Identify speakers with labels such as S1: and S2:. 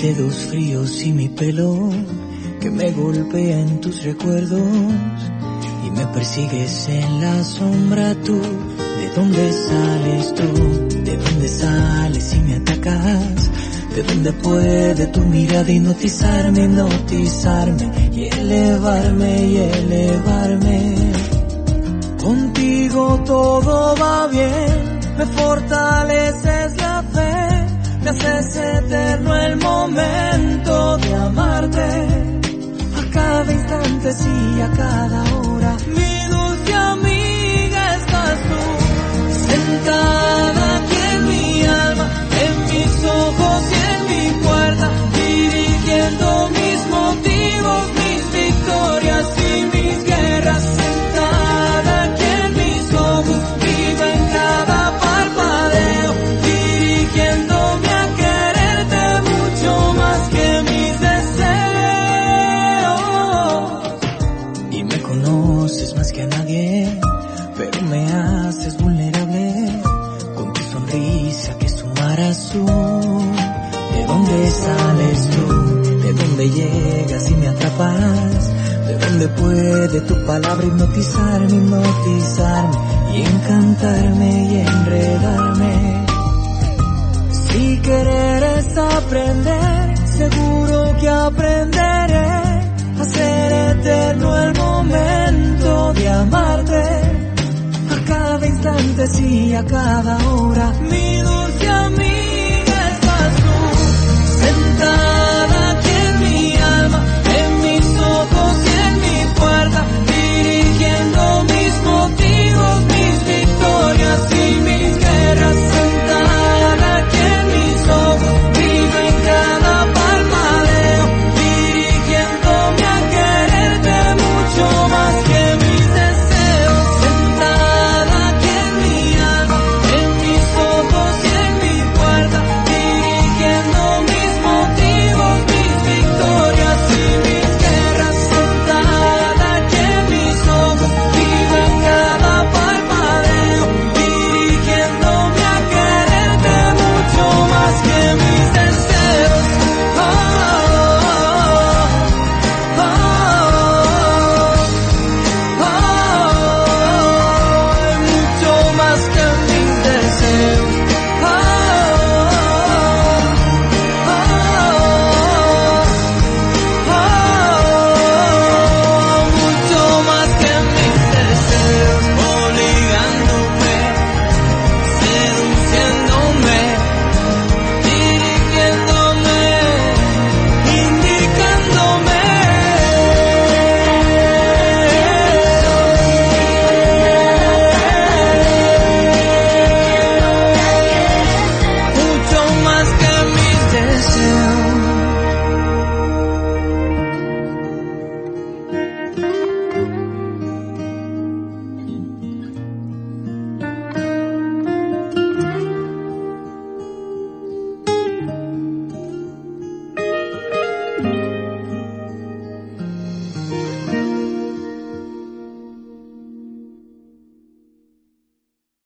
S1: dedos fríos y mi pelo que me golpea en tus recuerdos y me persigues en la sombra tú. ¿De dónde sales tú? ¿De dónde sales y me atacas? ¿De dónde puede tu mirada hipnotizarme, hipnotizarme y elevarme, y elevarme? Contigo todo va bien, me fortaleces la fe, me haces eterno el momento de amarte. A cada instante, sí, a cada hora, mi dulce amiga estás tú, sentada aquí en mi alma, en mis ojos y en mi puerta, dirigiendo mis motivos, mis victorias y mis guerras, sentada aquí en mis ojos, viva en cada parpadeo, dirigiéndome a quererte mucho más que mis deseos. Y me conoces más que a nadie, pero me haces vulnerable con tu sonrisa que es un mar azul. ¿De dónde sales tú? ¿De dónde llegas y me atrapas? ¿De dónde puede tu palabra hipnotizarme, hipnotizarme y encantarme y enredarme? Si querer es aprender, seguro que aprenderé a ser eterno el momento de amarte. A cada instante, sí, a cada hora,